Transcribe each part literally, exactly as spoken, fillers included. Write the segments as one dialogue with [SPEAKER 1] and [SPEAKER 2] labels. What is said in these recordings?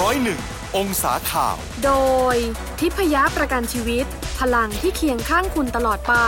[SPEAKER 1] อยหนึ่งองศาข่าว
[SPEAKER 2] โดยทิพยประกันชีวิตพลังที่เคียงข้างคุณตลอดไป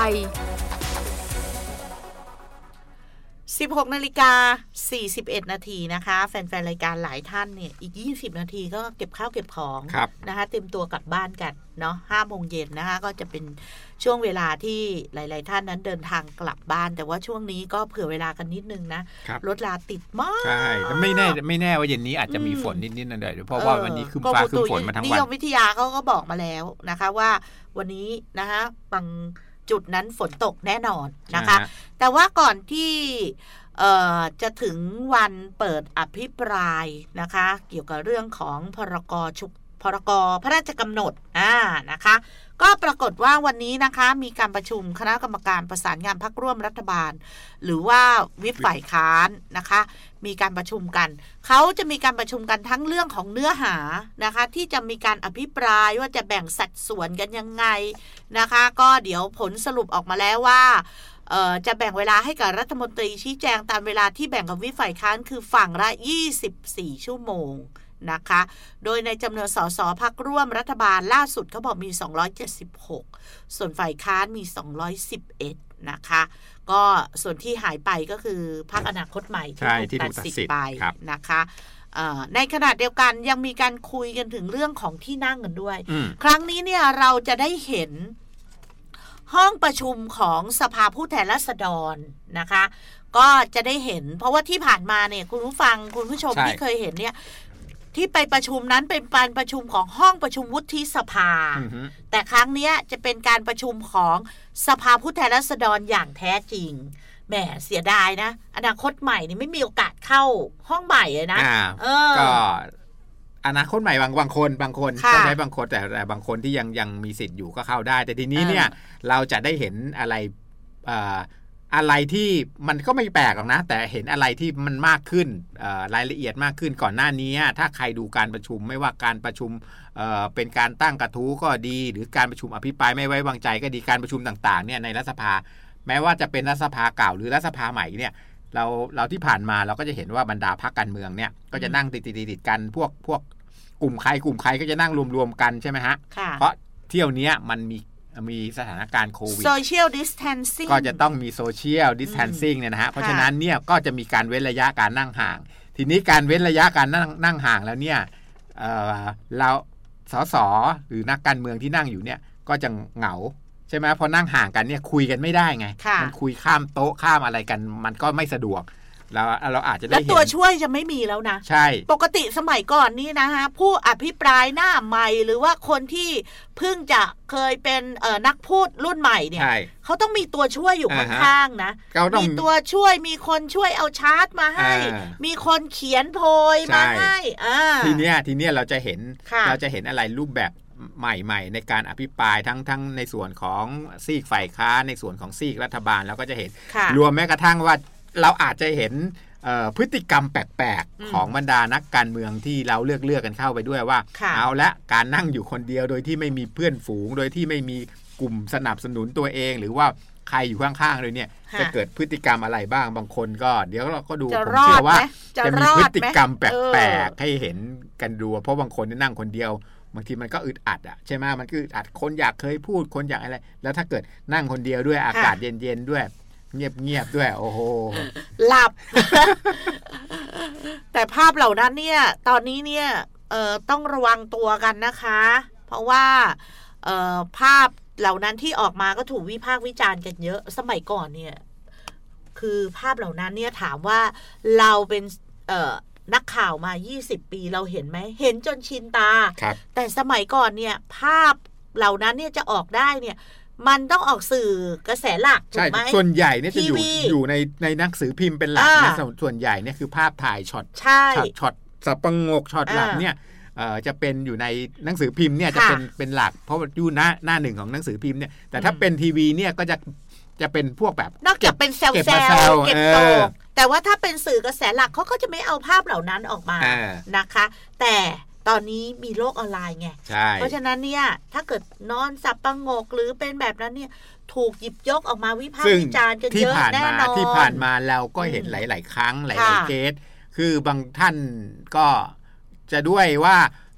[SPEAKER 3] สิบหกนาฬิกาสี่สิบเอ็ดนาทีนะคะแฟนๆรายการหลายท่านเนี่ยอีกยี่สิบนาทีก็เก็บข้าวเก็บของนะคะเต็มตัวกลับบ้านกันเนาะห้าโมงเย็นนะคะก็จะเป็นช่วงเวลาที่หลายๆท่านนั้นเดินทางกลับบ้านแต่ว่าช่วงนี้ก็เผื่อเวลากันนิดนึงนะรถลาติดมาก
[SPEAKER 4] ใช่แต่ไม่แน่ไม่แน่ว่าเย็นนี้อาจจะมีฝนนิดๆหน่อยๆเพราะว่าวันนี้คืมฟ้าคืมฝนมาทั้งวัน
[SPEAKER 3] นิยมวิทยาเขาก็บอกมาแล้วนะคะว่าวันนี้นะคะบางจุดนั้นฝนตกแน่นอนนะคะแต่ว่าก่อนที่จะถึงวันเปิดอภิปรายนะคะเกี่ยวกับเรื่องของพรกฉุกพรกพระราชกำหนดอ่านะคะก็ปรากฏว่าวันนี้นะคะมีการประชุมคณะกรรมการประสานงานพรรคร่วมรัฐบาลหรือว่าวิปฝ่ายค้านนะคะมีการประชุมกันเขาจะมีการประชุมกันทั้งเรื่องของเนื้อหานะคะที่จะมีการอภิปรายว่าจะแบ่งสัดส่วนกันยังไงนะคะก็เดี๋ยวผลสรุปออกมาแล้วว่าจะแบ่งเวลาให้กับรัฐมนตรีชี้แจงตามเวลาที่แบ่งกับวิปฝ่ายค้านคือฝั่งละยี่สิบสี่ชั่วโมงนะคะโดยในจำนวนสสพรรคร่วมรัฐบาลล่าสุดเขาบอกมีสองร้อยเจ็ดสิบหกส่วนฝ่ายค้านมีสองร้อยสิบเอ็ดนะคะก็ส่วนที่หายไปก็คือพรรคอนาคตใหม่ที่ถูกตัดสิทธิ์ไปนะคะในขณะเดียวกันยังมีการคุยกันถึงเรื่องของที่นั่งกันด้วยครั้งนี้เนี่ยเราจะได้เห็นห้องประชุมของสภาผู้แทนราษฎรนะคะก็จะได้เห็นเพราะว่าที่ผ่านมาเนี่ยคุณผู้ฟังคุณผู้ชมที่เคยเห็นเนี่ยที่ไปประชุมนั้นเป็นการประชุมของห้องประชุมวุฒิสภาแต่ครั้งนี้จะเป็นการประชุมของสภาผู้แทนราษฎรอย่างแท้จริงแหมเสียดายนะอนาคตใหม่นี่ไม่มีโอกาสเข้าห้องใหม่เลยนะเออ
[SPEAKER 4] ก็อนาคตใหม่บางบางคนบางคนต้องใช้บางคนแต่แต่บางคนที่ยังยังมีสิทธิ์อยู่ก็เข้าได้แต่ทีนี้เนี่ยเราจะได้เห็นอะไรอ่าอะไรที่มันก็ไม่แปลกหรอกนะแต่เห็นอะไรที่มันมากขึ้นรายละเอียดมากขึ้นก่อนหน้านี้ถ้าใครดูการประชุมไม่ว่าการประชุมเอ่อเป็นการตั้งกระทู้ก็ดีหรือการประชุมอภิปรายไม่ไว้วางใจก็ดีการประชุมต่างๆเนี่ยในรัฐสภาแม้ว่าจะเป็นรัฐสภาเก่าหรือรัฐสภาใหม่เนี่ยเราเราที่ผ่านมาเราก็จะเห็นว่าบรรดาพรรคการเมืองเนี่ยก็จะนั่งติดติดติดกันพวกพวกกลุ่มใครกลุ่มใครก็จะนั่งรวมๆกันใช่ไหมฮะเพราะเที่ยวนี้มันมีมีสถานการณ์โควิด
[SPEAKER 3] social distancing
[SPEAKER 4] ก็จะต้องมี social distancing เนี่ยนะฮะเพราะฉะนั้นเนี่ยก็จะมีการเว้นระยะการนั่งห่างทีนี้การเว้นระยะการนั่งนั่งห่างแล้วเนี่ย เอ่อเราสสหรือนักการเมืองที่นั่งอยู่เนี่ยก็จะเหงาใช่ไหมพอนั่งห่างกันเนี่ยคุยกันไม่ได้ไงมันคุยข้ามโต๊ะข้ามอะไรกันมันก็ไม่สะดวกเราเราอาจจะได้เห็น
[SPEAKER 3] แล้วตัวช่วยจะไม่มีแล้วนะ
[SPEAKER 4] ใช่
[SPEAKER 3] ปกติสมัยก่อนนี่นะฮะผู้อภิปรายหน้าใหม่หรือว่าคนที่เพิ่งจะเคยเป็นเอ่อนักพูดรุ่นใหม่เนี่ยเขาต้องมีตัวช่วยอยู่ข้างๆนะมีตัวช่วยมีคนช่วยเอาชาร์ตมาให้มีคนเขียนโพยมาให้
[SPEAKER 4] ทีเนี้ยทีเนี้ยเราจะเห็นเราจะเห็นอะไรรูปแบบใหม่ๆในการอภิปรายทั้งทั้งในส่วนของซีกฝ่ายค้านในส่วนของซีกรัฐบาลแล้วก็จะเห็นรวมแม้กระทั่งว่าเราอาจจะเห็นพฤติกรรมแปลกๆของบรรดานักการเมืองที่เราเลือกเลือกกันเข้าไปด้วยว่าเอาละการนั่งอยู่คนเดียวโดยที่ไม่มีเพื่อนฝูงโดยที่ไม่มีกลุ่มสนับสนุนตัวเองหรือว่าใครอยู่ข้างๆเลยเนี่ยจะเกิดพฤติกรรมอะไรบ้างบางคนก็เดี๋ยวเราก็ดูผมเชื่อว่าจะมีพฤติกรรมแปลกๆให้เห็นกันดูเพราะบางคนนั่งคนเดียวบางทีมันก็อึดอัดอ่ะใช่ไหมมันก็อึดอัดคนอยากเคยพูดคนอยากอะไรแล้วถ้าเกิดนั่งคนเดียวด้วยอากาศเย็นๆด้วยเงียบๆด้วยโอ้โห
[SPEAKER 3] หลับ แต่ภาพเหล่านั้นเนี่ยตอนนี้เนี่ยเอ่อต้องระวังตัวกันนะคะเพราะว่าเอ่อภาพเหล่านั้นที่ออกมาก็ถูกวิพากษ์วิจารณ์กันเยอะสมัยก่อนเนี่ยคือภาพเหล่านั้นเนี่ยถามว่าเราเป็นเอ่อนักข่าวมายี่สิบปีเราเห็นไหมเห็นจนชินตาแต่สมัยก่อนเนี่ยภาพเหล่านั้นเนี่ยจะออกได้เนี่ยมันต้องออกสื่อกระแสหลักถูกไหม
[SPEAKER 4] ส่วนใหญ่เนี่ยจะอยู่อยู่ในในหนังสือพิมพ์เป็นหลักนะส่วนใหญ่เนี่ยคือภาพถ่ายช็อตช็อตช็อตสับประงกช็อตหลักเนี่ยจะเป็นอยู่ในหนังสือพิมพ์เนี่ยจะเป็นเป็นหลักเพราะว่าอยู่หน้าหน้าหนึ่งของหนังสือพิมพ์เนี่ยแต่ถ้าเป็นทีวีเนี่ยก็จะจะเป็นพวกแบบ
[SPEAKER 3] นอกจากเป็นเซลล์เซลล์เก็บตกแต่ว่าถ้าเป็นสื่อกระแสหลักเขาก็จะไม่เอาภาพเหล่านั้นออกมานะคะแต่ตอนนี้มีโลกออนไลน์ไงเพราะฉะนั้นเนี่ยถ้าเกิดนอนสับประงกหรือเป็นแบบนั้นเนี่ยถูกหยิบยกออกมาวิพากษ์วิจารณ์กันเยอะแน่นอน
[SPEAKER 4] ที่ผ่านมาเราก็เห็นหลายๆครั้งหลายๆเคสคือบางท่านก็จะด้วยว่า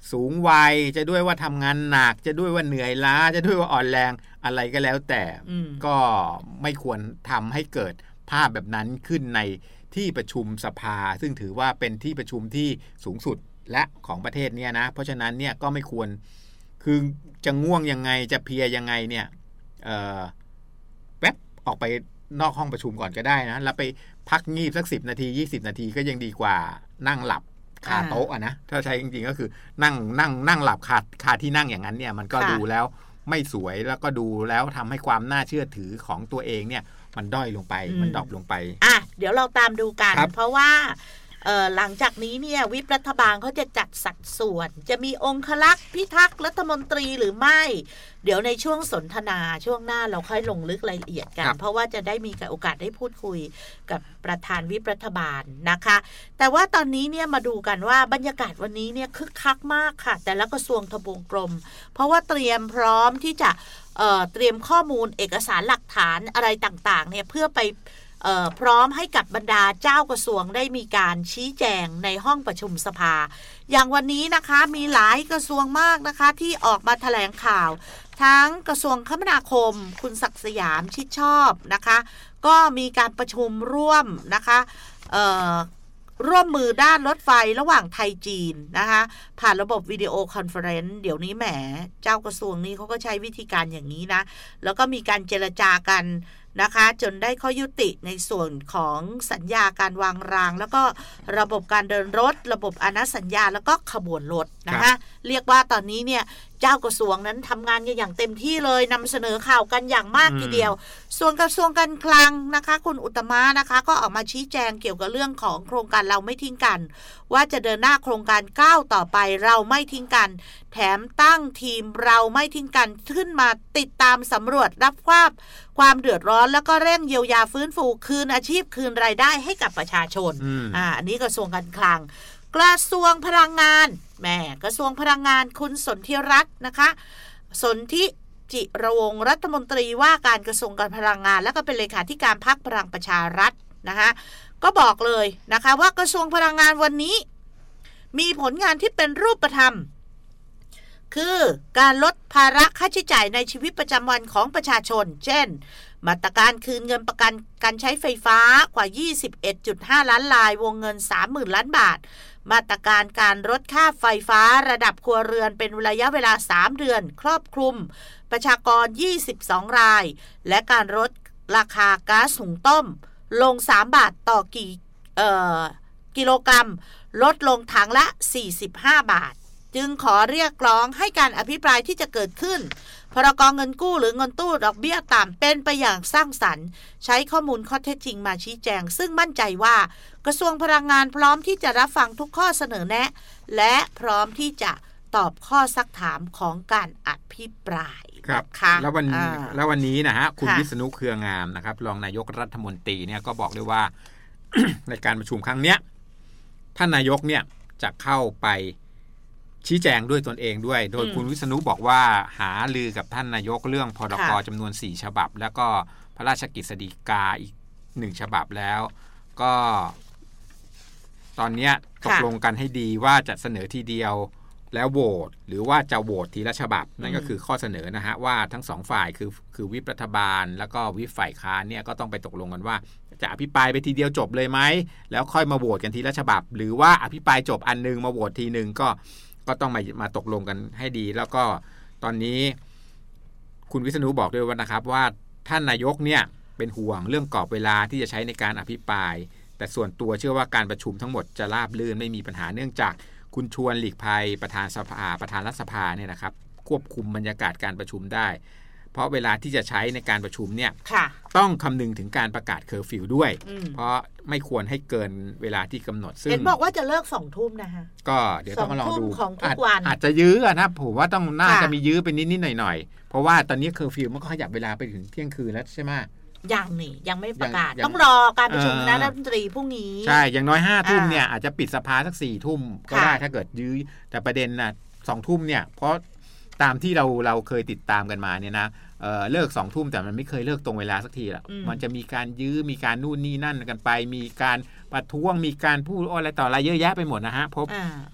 [SPEAKER 4] สูงวัยจะด้วยว่าทำงานหนักจะด้วยว่าเหนื่อยล้าจะด้วยว่าอ่อนแรงอะไรก็แล้วแต่ก็ไม่ควรทำให้เกิดภาพแบบนั้นขึ้นในที่ประชุมสภาซึ่งถือว่าเป็นที่ประชุมที่สูงสุดและของประเทศเนี่ยนะเพราะฉะนั้นเนี่ยก็ไม่ควรคือจะง่วงยังไงจะเพลียยังไงเนี่ยเอ่อแป๊บออกไปนอกห้องประชุมก่อนก็ได้นะแล้วไปพักงีบสักสิบนาทียี่สิบนาทีก็ยังดีกว่านั่งหลับคาโต๊ะอ่ะนะถ้าใช้จริงๆก็คือนั่งนั่งนั่งหลับคาคาที่นั่งอย่างนั้นเนี่ยมันก็ดูแล้วไม่สวยแล้วก็ดูแล้วทำให้ความน่าเชื่อถือของตัวเองเนี่ยมันด้อยลงไปมันดรอปลงไป
[SPEAKER 3] อ่ะเดี๋ยวเราตามดูกันเพราะว่าหลังจากนี้เนี่ยวิปรัฐบาลเขาจะจัดสัดส่วนจะมีองครักษ์พิทักษ์รัฐมนตรีหรือไม่เดี๋ยวในช่วงสนทนาช่วงหน้าเราค่อยลงลึกรายละเอียดกันเพราะว่าจะได้มีโอกาสได้พูดคุยกับประธานวิปรัฐบาลนะคะแต่ว่าตอนนี้เนี่ยมาดูกันว่าบรรยากาศวันนี้เนี่ยคึกคักมากค่ะแต่ละกระทรวงทบวงกรมเพราะว่าเตรียมพร้อมที่จะเอ่อเตรียมข้อมูลเอกสารหลักฐานอะไรต่างๆเนี่ยเพื่อไปพร้อมให้กับบรรดาเจ้ากระทรวงได้มีการชี้แจงในห้องประชุมสภาอย่างวันนี้นะคะมีหลายกระทรวงมากนะคะที่ออกมาแถลงข่าวทั้งกระทรวงคมนาคมคุณศักดิ์สยามชิดชอบนะคะก็มีการประชุมร่วมนะคะร่วมมือด้านรถไฟระหว่างไทยจีนนะคะผ่านระบบวิดีโอคอนเฟอเรนซ์เดี๋ยวนี้แหมเจ้ากระทรวงนี้เขาก็ใช้วิธีการอย่างนี้นะแล้วก็มีการเจรจากันนะคะจนได้ข้อยุติในส่วนของสัญญาการวางรางแล้วก็ระบบการเดินรถระบบอนัตสัญญาแล้วก็ขบวนรถนะคะเรียกว่าตอนนี้เนี่ยเจ้ากระทรวงนั้นทำงานกันอย่างเต็มที่เลยนำเสนอข่าวกันอย่างมากทีเดียวส่วนกระทรวงการคลังนะคะคุณอุตตมะนะคะก็ออกมาชี้แจงเกี่ยวกับเรื่องของโครงการเราไม่ทิ้งกันว่าจะเดินหน้าโครงการก้าวต่อไปเราไม่ทิ้งกันแถมตั้งทีมเราไม่ทิ้งกันขึ้นมาติดตามสำรวจรับความความเดือดร้อนแล้วก็เร่งเยียวยาฟื้นฟูคืนอาชีพคืนรายได้ให้กับประชาชน อ, อ่าอันนี้กระทรวงการคลังกระทรวงพลังงานแหมกระทรวงพลังงานคุณสนธิรัตน์นะคะสนธิจิรวงศ์รัฐมนตรีว่าการกระทรวงการพลังงานแล้วก็เป็นเลขาธิการพรรคพลังประชารัฐนะคะก็บอกเลยนะคะว่ากระทรวงพลังงานวันนี้มีผลงานที่เป็นรูปธรรมคือการลดภาระค่าใช้จ่ายในชีวิตประจำวันของประชาชนเช่นมาตรการคืนเงินประกันการใช้ไฟฟ้ากว่า ยี่สิบเอ็ดจุดห้า ล้านรายวงเงิน สามหมื่น ล้านบาทมาตรการการลดค่าไฟฟ้าระดับครัวเรือนเป็นระยะเวลาสามเดือนครอบคลุมประชากรยี่สิบสองรายและการลดราคาก๊าซหุงต้มลงสามบาทต่อกี่เอ่อกิโลกรัมลดลงถังละสี่สิบห้าบาทจึงขอเรียกร้องให้การอภิปรายที่จะเกิดขึ้นพรก.เงินกู้หรือเงินตู้ดอกเบี้ยต่ำเป็นไปอย่างสร้างสรรค์ใช้ข้อมูลข้อเท็จจริงมาชี้แจงซึ่งมั่นใจว่ากระทรวงพลังงานพร้อมที่จะรับฟังทุกข้อเสนอแนะและพร้อมที่จะตอบข้อซักถามของการอภิปราย
[SPEAKER 4] ครับแล้ววันแล้ววันนี้นะฮะคุณวิษณุเครืองามนะครับรองนายกรัฐมนตรีเนี่ยก็บอกเลยว่า ในการประชุมครั้งเนี้ยท่านนายกเนี่ยจะเข้าไปชี้แจงด้วยตนเองด้วยโดยคุณวิษณุบอกว่าหาลือกับท่านนายกเรื่องพรก.จำนวนสี่ฉบับแล้วก็พระราชกฤษฎีกาอีกหนึ่งฉบับแล้วก็ตอนนี้ตกลงกันให้ดีว่าจะเสนอทีเดียวแล้วโหวตหรือว่าจะโหวตทีละฉบับนั่นก็คือข้อเสนอนะฮะว่าทั้งสองฝ่ายคือคือวิปรัฐบาลแล้วก็วิปฝ่ายค้านเนี่ยก็ต้องไปตกลงกันว่าจะอภิปรายไปทีเดียวจบเลยไหมแล้วค่อยมาโหวตกันทีละฉบับหรือว่าอภิปรายจบอันนึงมาโหวตทีนึงก็ก็ต้องมามาตกลงกันให้ดีแล้วก็ตอนนี้คุณวิษณุบอกด้วยว่านะครับว่าท่านนายกเนี่ยเป็นห่วงเรื่องกรอบเวลาที่จะใช้ในการอภิปรายแต่ส่วนตัวเชื่อว่าการประชุมทั้งหมดจะราบรื่นไม่มีปัญหาเนื่องจากคุณชวนหลีกภัยประธานสภาประธานรัฐสภาเนี่ยนะครับควบคุมบรรยากาศการประชุมได้เพราะเวลาที่จะใช้ในการประชุมเนี่ยต้องคำนึงถึงการประกาศเคอร์ฟิวด้วยเพราะไม่ควรให้เกินเวลาที่กำหนดซึ่ง
[SPEAKER 3] เห็นบอกว่าจะเลิกสองทุ่มนะคะ
[SPEAKER 4] ก็เดี๋ยวต้องมาลองดู
[SPEAKER 3] ของทุกวัน
[SPEAKER 4] อาจ, อาจจะยื้อนะผมว่าต้องน่าจะมียื้อไปนิดๆหน่อยๆเพราะว่าตอนนี้เคอร์ฟิวมันก็ขยับเวลาไปถึงเที่ยงคืนแล้วใช่ไหม
[SPEAKER 3] ยังนี่ยังไม่ประกาศต้องรอการประชุมคณะรัฐมนตรีพรุ่งนี้
[SPEAKER 4] ใช่อย่างน้อยห้าทุ่มเนี่ยอาจจะปิดสภาสักสี่ทุ่มก็ได้ถ้าเกิดยื้อแต่ประเด็นน่ะสองทุ่มเนี่ยเพราะตามที่เราเราเคยติดตามกันมาเนี่ยนะ เ, เลิกสองทุ่มแต่มันไม่เคยเลิกตรงเวลาสักทีละมันจะมีการยื้อมีการนู่นนี่นั่นกันไปมีการประท้วงมีการพูดอะไรต่ออะไรเยอะแยะไปหมดนะฮะพบ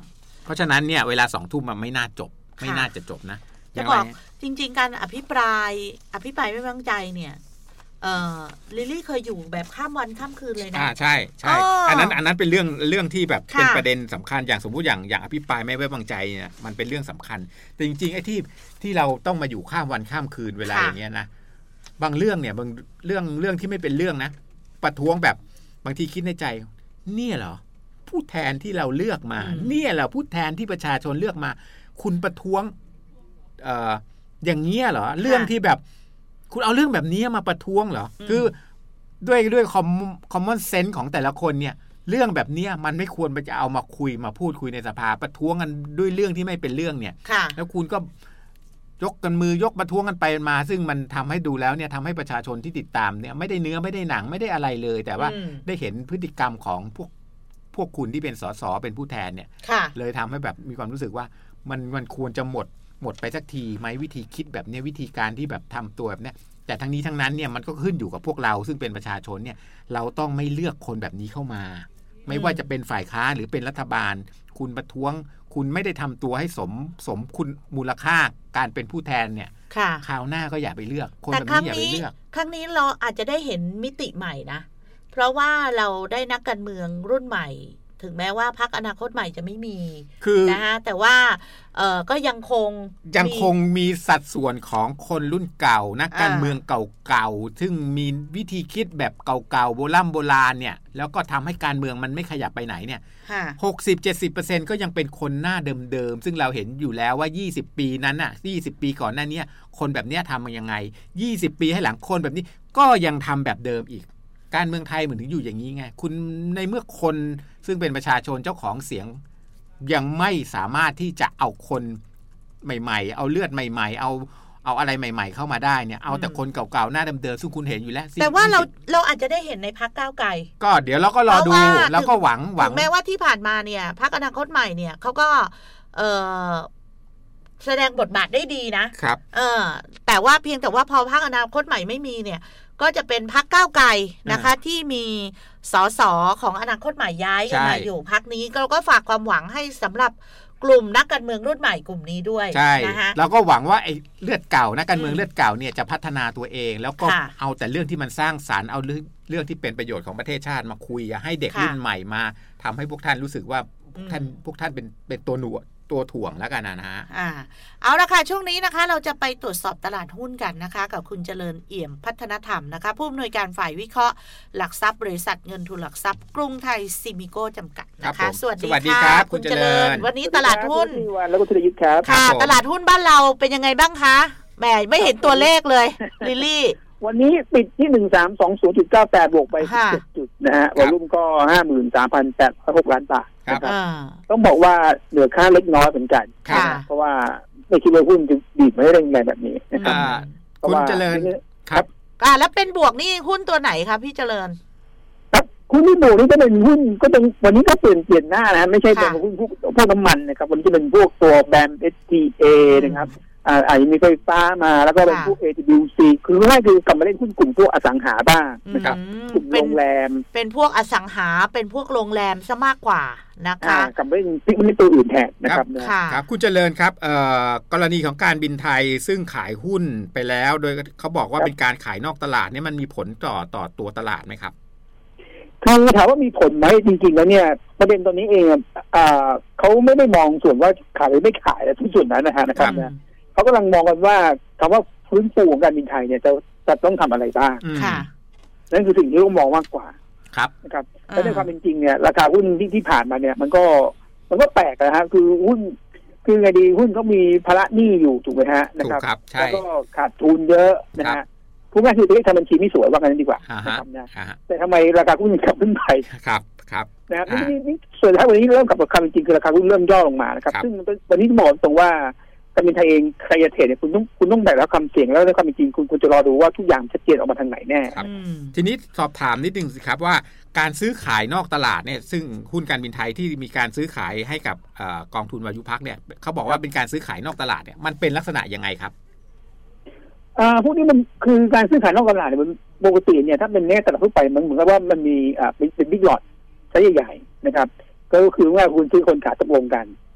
[SPEAKER 4] เพราะฉะนั้นเนี่ยเวลาสองทุ่มมันไม่น่าจบไม่น่าจะจบนะ
[SPEAKER 3] จะบอกจริงๆการอภิปรายอภิปรายไม่ไว้วางใจเนี่ยเอ่อลิลลี่เคยอยู่แบบข้ามวันข้ามคืนเลยนะ
[SPEAKER 4] อ่าใช่ใช่อันนั้นอันนั้นเป็นเรื่องเรื่องที่แบบเป็นประเด็นสำคัญอย่างสมมุติอย่างอย่างอภิปรายไม่ไว้วางใจเนี่ยมันเป็นเรื่องสำคัญแต่จริงๆไอ้ที่ที่เราต้องมาอยู่ข้ามวันข้ามคืนเวลาอย่างเงี้ยนะบางเรื่องเนี่ยบางเรื่องเรื่องที่ไม่เป็นเรื่องนะประท้วงแบบบางทีคิดในใจเนี่ยเหรอผู้แทนที่เราเลือกมาเนี่ยเหรอผู้แทนที่ประชาชนเลือกมาคุณประท้วงเอ่ออย่างเงี้ยเหรอเรื่องที่แบบคุณเอาเรื่องแบบนี้มาประท้วงเหรอคือด้วยด้วยคอมคอมมอนเซนส์ของแต่ละคนเนี่ยเรื่องแบบนี้มันไม่ควรจะเอามาคุยมาพูดคุยในสภาประท้วงกันด้วยเรื่องที่ไม่เป็นเรื่องเนี่ยแล้วคุณก็ยกกันมือยกประท้วงกันไปมาซึ่งมันทำให้ดูแล้วเนี่ยทำให้ประชาชนที่ติดตามเนี่ยไม่ได้เนื้อไม่ได้หนังไม่ได้อะไรเลยแต่ว่าได้เห็นพฤติกรรมของพวกพวกคุณที่เป็นสสเป็นผู้แทนเนี่ยเลยทำให้แบบมีความรู้สึกว่ามันมันควรจะหมดหมดไปสักทีไหมวิธีคิดแบบนี้วิธีการที่แบบทำตัวแบบนี้แต่ทั้งนี้ทั้งนั้นเนี่ยมันก็ขึ้นอยู่กับพวกเราซึ่งเป็นประชาชนเนี่ยเราต้องไม่เลือกคนแบบนี้เข้ามาไม่ว่าจะเป็นฝ่ายค้านหรือเป็นรัฐบาลคุณประท้วงคุณไม่ได้ทำตัวให้สมสมคุณมูลค่าการเป็นผู้แทนเนี่ยคราวหน้าก็อย่าไปเลือกคนแบบนี้อย่าไปเลือก
[SPEAKER 3] ครั้งนี้เราอาจจะได้เห็นมิติใหม่นะเพราะว่าเราได้นักการเมืองรุ่นใหม่ถึงแม้ว่าพรรคอนาคตใหม่จะไม่มีนะฮะแต่ว่าเออก็ยังคง
[SPEAKER 4] ยังคงมีสัดส่วนของคนรุ่นเก่านักการเมืองเก่าๆซึ่งมีวิธีคิดแบบเก่าๆโบราณโบราณเนี่ยแล้วก็ทำให้การเมืองมันไม่ขยับไปไหนเนี่ยหกสิบ เจ็ดสิบเปอร์เซ็นต์ก็ยังเป็นคนหน้าเดิมๆซึ่งเราเห็นอยู่แล้วว่ายี่สิบปีนั้นน่ะยี่สิบปีก่อนหน้านี้คนแบบนี้ทำมันยังไงยี่สิบปีให้หลังคนแบบนี้ก็ยังทำแบบเดิมอีกการเมืองไทยเหมือนถึงอยู่อย่างนี้ไงคุณในเมื่อคนซึ่งเป็นประชาชนเจ้าของเสียงยังไม่สามารถที่จะเอาคนใหม่ๆเอาเลือดใหม่ๆเอาเอาอะไรใหม่ๆเข้ามาได้เนี่ยเอาแต่คนเก่าๆหน้าเดิมๆซึ่งคุณเห็นอยู่แล้ว
[SPEAKER 3] แต่ว่าเราเราอาจจะได้เห็นในพรรคก้าวไกล
[SPEAKER 4] ก็เดี๋ยวเราก็รอดูแล้วก็หวังหวัง
[SPEAKER 3] แม้ว่าที่ผ่านมาเนี่ยพรรคอนาคตใหม่เนี่ยเขาก็เออแสดงบทบาทได้ดีนะครับเออแต่ว่าเพียงแต่ว่าพอพรรคอนาคตใหม่ไม่มีเนี่ยก็จะเป็นพรรคก้าวไกลนะคะที่มีสสของอนาคตใหม่ย้ายกันมาอยู่พรรคนี้เราก็ฝากความหวังให้สำหรับกลุ่มนักการเมืองรุ่นใหม่กลุ่มนี้ด้วยนะคะ
[SPEAKER 4] เราก็หวังว่าไอ้เลือดเก่านักการเมืองเลือดเก่าเนี่ยจะพัฒนาตัวเองแล้วก็เอาแต่เรื่องที่มันสร้างสรรค์เอาเรื่องเรื่องที่เป็นประโยชน์ของประเทศชาติมาคุยให้เด็กรุ่นใหม่มาทำให้พวกท่านรู้สึกว่าพวกท่านพวกท่านเป็นเป็นตัวหนวดตัวถ่วงแล้วกันนะฮะ
[SPEAKER 3] อ่าเอาละค่ะช่วงนี้นะคะเราจะไปตรวจสอบตลาดหุ้นกันนะคะกับคุณเจริญเอี่ยมพัฒนธรรมนะคะผู้อำนวยการฝ่ายวิเคราะห์หลักทรัพย์บริษัทเงินทุนหลักทรัพย์กรุงไทยซิมิโก้จำกัดนะคะสวัสดีค่ะคุณเจริญวันนี้ตลาดหุ้น
[SPEAKER 5] แล้วก็ธุรกิจครับ
[SPEAKER 3] ค่ะตลาดหุ้นบ้านเราเป็นยังไงบ้างคะแหมไม่เห็นตัวเลขเลยลิลลี่
[SPEAKER 5] วันนี้ปิดที่หนึ่งสามสองศูนย์จุดเก้าแปดบวกไปสิบเจ็ดจุดนะฮะวอลุ่มก็ห้าหมื่นสามพันแปดร้อยหกล้านบาทนะครับต้องบอกว่าเหลือค่าเล็กน้อยเหมือนกันเพราะว่าไม่คิดว่าหุ้นจะดีดมาได้แรงแบบนี้นะครับ
[SPEAKER 4] คุณเจริญครับ
[SPEAKER 3] อ่าแล้วเป็นบวกนี่หุ้นตัวไหนครับพี่เจริญ
[SPEAKER 5] ครับหุ้นที่บวกนี่ก็เป็นหุ้นก็เป็นวันนี้ก็เปลี่ยนเปลี่ยนหน้านะไม่ใช่เป็นหุ้นพวกพวกน้ำมันนะครับวันนี้จะเป็นพวกตัวแบม เอส ที เอ นะครับอ่าอาจจะมีไฟฟ้ามาแล้วก็เป็นพวก เอ ที บี ซี คือง่ายคือกลับมาเล่นหุ้นกลุ่มพวกอสังหาบ้างนะครับกลุ่มโรงแรม
[SPEAKER 3] เป็นพวกอสังหาเป็นพวกโรงแรมซะมากกว่านะคะ
[SPEAKER 5] กลับมาเล่นติ๊กมันตัวอื่นแทนนะครับ
[SPEAKER 4] ครับคุณเจริญครับกรณีของการบินไทยซึ่งขายหุ้นไปแล้วโดยเขาบอกว่าเป็นการขายนอกตลาดนี่มันมีผลต่อต่อตัวตลาดไหมครับ
[SPEAKER 5] คือถามว่ามีผลไหมจริงๆแล้วเนี่ยประเด็นตอนนี้เองอ่าเขาไม่ได้มองส่วนว่าขายหรือไม่ขายทุกส่วนนั้นนะฮะนะครับเขากำลังมองกันว่าคำว่าฟื้นฟูของการบินไทยเนี่ยจะจะต้องทำอะไรบ้างนั่นคือสิ่งที่เขามองมากกว่า
[SPEAKER 4] ครับ
[SPEAKER 5] นะครับและในความเป็นจริงเนี่ยราคาหุ้นที่ที่ผ่านมาเนี่ยมันก็มันก็แปลกนะฮะคือหุ้นคือไงดีหุ้นเขามีภาระหนี้อยู่ถูกไหมฮะนะครับแล้วก็ขาดทุนเยอะนะฮะพูดง่ายคือตัวเลขทำบัญชีไม่สวยว่ากันนั้นดีกว่านะครับนะแต่ทำไมราคาหุ้นกลับขึ้นไป
[SPEAKER 4] ครับครับ
[SPEAKER 5] นะครับนี่นี่ส่วนท้ายวันนี้เริ่มกลับมาความจริงคือราคาหุ้นเริ่มย่อลงมานะครับซึ่งวันนี้บอกตรงว่าการบินไทยเองใครจะเทรดเนี่ยคุณต้องคุณต้องแบกรับความเสี่ยงแล้วในความจริงคุณคุณจะรอดูว่าทุกอย่างชัดเจนออกมาทางไหนแน่
[SPEAKER 4] ครับทีนี้สอบถามนิดนึงสิครับว่าการซื้อขายนอกตลาดเนี่ยซึ่งหุ้นการบินไทยที่มีการซื้อขายให้กับกองทุนวายุพักเนี่ยเขาบอกว่าเป็นการซื้อขายนอกตลาดเนี่ยมันเป็นลักษณะยังไงครับ
[SPEAKER 5] อ่าพวกนี้มันคือการซื้อขายนอกตลาดเนี่ยมันปกติเนี่ยถ้าเป็นแน่ตลาดทั่วไปมันเหมือนกับว่ามันมีอ่าเป็นเป็นบิ๊กหลอตใช้ใหญ่ๆนะครับก็คือว่าคุณซื้อคนขายตกลงกัน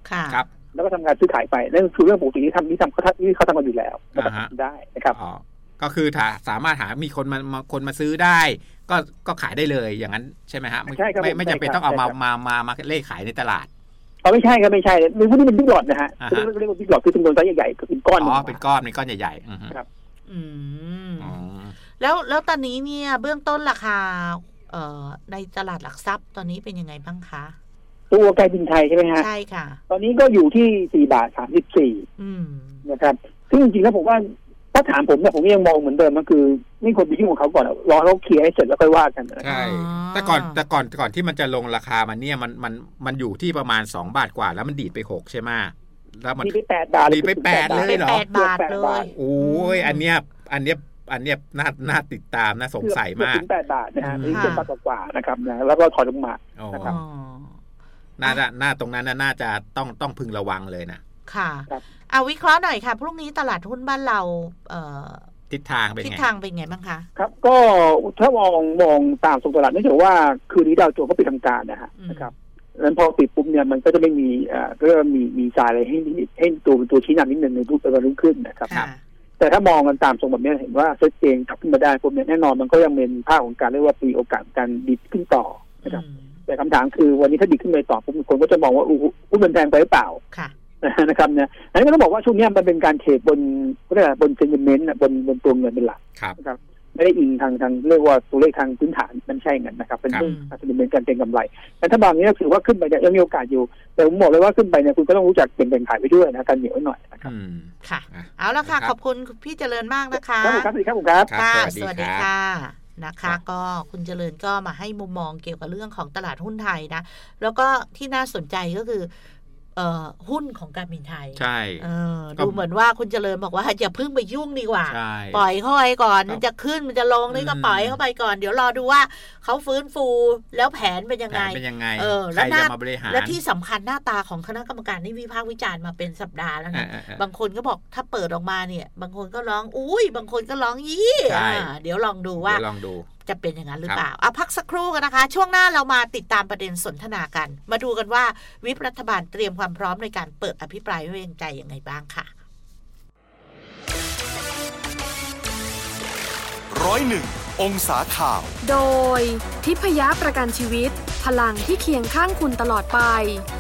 [SPEAKER 4] ครับ
[SPEAKER 5] แล้วก็ทำการซื้อขายไปนั่นคือเรื่องปกติที่ทำที่ทำเขาที่เขาทำกันอยู่แล้วได้นะครับ
[SPEAKER 4] อ๋อก็คือถ้าสามารถหามีคนมาคนมาซื้อได้ก็ก็ขายได้เลยอย่างนั้นใช่ไหมฮะไม่ไม่จำเป็นต้องเอามามามามาเล่ขายในตลาด
[SPEAKER 5] อ๋อไม่ใช่ครับไม่ใช่ในพวกนี้เป็นบิ๊กหลอดนะฮะเรียกว่าบิ๊กหลอดคือจำนวนไซส์ใหญ่ๆเป็นก้อน
[SPEAKER 4] อ๋อเป็นก้อนเป็นก้อนใหญ่
[SPEAKER 5] ๆครับ
[SPEAKER 3] อืมแล้วแล้วตอนนี้เนี่ยเบื้องต้นราคาเอ่อในตลาดหลักทรัพย์ตอนนี้เป็นยังไงบ้างคะ
[SPEAKER 5] ตัวไก่บินไทยใช่ไหมฮะ
[SPEAKER 3] ใช่ค่ะ
[SPEAKER 5] ตอนนี้ก็อยู่ที่สี่บาทสามสิบสี่นะครับซึ่งจริงๆแล้วผมว่าถ้าถามผมเนี่ยผมยังมองเหมือนเดิมก็คือไม่ควรไปยุ่งกับเขาก่อนรอเขาเคลียร์ให้เสร็จแล้วค่อยว่ากัน
[SPEAKER 4] ใช่แต่ก่อนแต่ก่อนก่อนที่มันจะลงราคามันเนี่ยมันมันมันอยู่ที่ประมาณสองบาทกว่าแล้วมันดีดไปหกใช่ไหมแล้วมัน
[SPEAKER 5] ดีไปแปดบาท
[SPEAKER 4] ดีไปแปดเลยเหรอ
[SPEAKER 3] แปดบาทเลย
[SPEAKER 4] โอ้ยอันเนี้ยอันเนี้ยอันเนี้ยน่าน่าติดตามน่าสงสัยมาก
[SPEAKER 5] ถึงแปดบาทนะฮะนี่เป็นบาทกว่านะครับนะแล้วก็ถอยลงมานะครับ
[SPEAKER 4] น่าจะน่าตรงนั้นน่าจะต้องต้องพึงระวังเลยนะ
[SPEAKER 3] ค่ะเอาวิเคราะห์หน่อยค่ะพรุ่งนี้ตลาดหุ้นบ้านเราเอ่อ
[SPEAKER 4] ทิศทางเป็นไง
[SPEAKER 3] ทิศทางเป็นไงบ้างคะ
[SPEAKER 5] ครับก็ถ้ามองมองตามทรงตลาดเนื่องจากว่าคืนนี้ดาวโจนส์ก็ปิดทำการนะฮะนะครับแล้วพอปิดปุ๊บเนี่ยมันก็จะไม่มีอ่าก็มีมีสายอะไรให้ให้ตัวเป็นตัวชี้นำนิดนึงในรูปเป็นวันรุ่งขึ้นนะครับแต่ถ้ามองกันตามทรงแบบนี้เห็นว่าเซ็ตเองกลับขึ้นมาได้ปุ๊บเนี่ยแน่นอนมันก็ยังเป็นภาพของการเรียกว่ามีโอกาสการดิดขึ้นต่อนะครับแต่คำถามคือวันนี้ถ้าดิดขึ้นไปต่อปุ๊บคนก็จะมองว่าอุ้ยมันแพงไปหรือเปล่านะครับเนี่ยอันนี้ก็ต้องบอกว่าช่วงนี้มันเป็นการเทรดบนก็เรียกว่าบนเซนติเมนต์บนบนตัวเงินเป็นหลักนะครับไม่ได้อิงทางทางเรียกว่าตัวเลขทางพื้นฐานมันใช่เงินนะครับเป็นเรื่องเซนติเมนต์การเก็งกำไรแต่ถ้าบางนี้ถือว่าขึ้นไปเนี่ยยังมีโอกาสอยู่แต่ผมบอกเลยว่าขึ้นไปเนี่ยคุณก็ต้องรู้จักเก็งแบ่งขายไปด้วยนะการเหนียวหน่อยนะครับ
[SPEAKER 3] ค่ะเอาละค่ะขอบคุณพี่เจริญมากนะคะ
[SPEAKER 5] ครับสวัสดีครับผมครับ
[SPEAKER 3] ค่ะสวัสดีค่ะนะคะก็คุณเจริญก็มาให้มุมมองเกี่ยวกับเรื่องของตลาดหุ้นไทยนะแล้วก็ที่น่าสนใจก็คือเอ่อหุ้นของการบินไทย
[SPEAKER 4] ใช่
[SPEAKER 3] เออดูเหมือนว่าคุณเจริญบอกว่าอย่าเพิ่งไปยุ่งดีกว่าปล่อยเข้าไปก่อนมันจะขึ้นมันจะลงนี่ก็ปล่อยเข้าไปก่อนเดี๋ยวรอดูว่าเขาฟื้นฟูแล้วแผนเป็นยังไง
[SPEAKER 4] เอ
[SPEAKER 3] อแล้วหน้าและที่สำคัญหน้าตาของคณะกรรมการนี่วิพากษ์วิจารณ์มาเป็นสัปดาห์แล้วนะบางคนก็บอกถ้าเปิดออกมาเนี่ยบางคนก็ร้องอุ้ยบางคนก็ร้องยี่เดี๋ยวลองดูว่าจะเป็นอย่างนั้นหรือเปล่าเอาพักสักครู่กันนะคะช่วงหน้าเรามาติดตามประเด็นสนทนากันมาดูกันว่าวิปรัฐบาลเตรียมความพร้อมในการเปิดอภิปรายไม่ไว้วางใจยังไงบ้างค่ะ
[SPEAKER 1] ร้อยหนึ่งองศาข่าว
[SPEAKER 2] โดยทิพยประกันชีวิตพลังที่เคียงข้างคุณตลอดไป